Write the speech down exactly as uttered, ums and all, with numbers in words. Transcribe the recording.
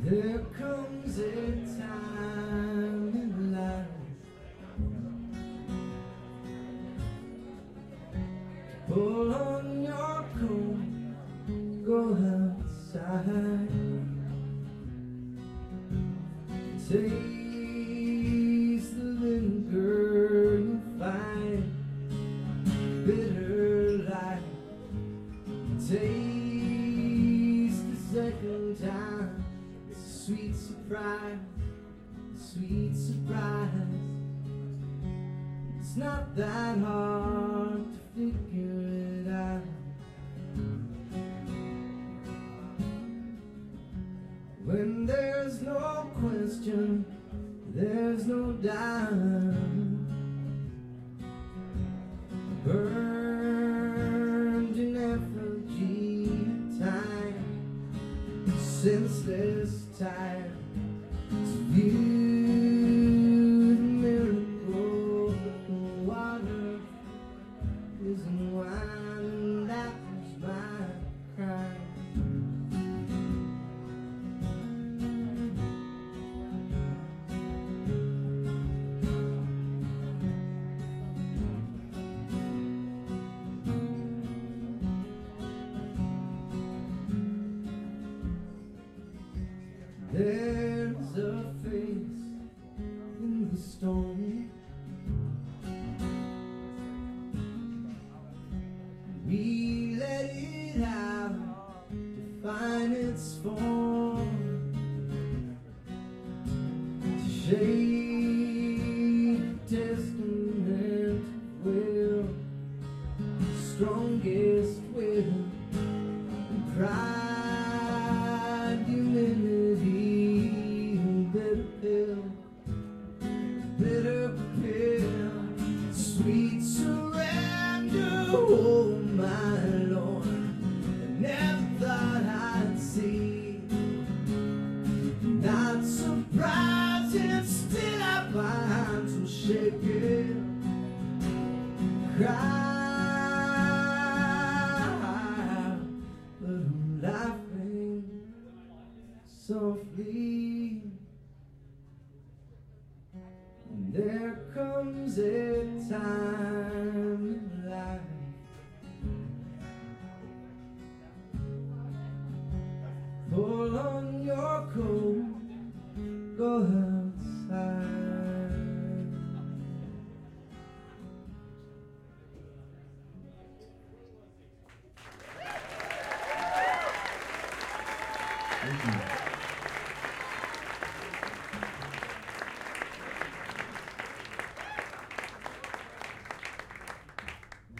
There comes a time in life to pull on your coat, go outside, taste the vinegar you find, bitter life, taste the second time. Sweet surprise, sweet surprise. It's not that hard to figure it out. When there's no question, there's no doubt. Burned in effigy time, senseless time to view the miracle of water isn't wine, and that was my crime. There's a face in the storm. We let it out to find its form, to shape testament of will, strongest will and pride. Bitter pill, sweet surrender, oh my Lord, I never thought I'd see. Not surprising, still I find some shaking, cry, but I'm laughing softly. There comes a time in life pull on your coat, go outside. Thank you.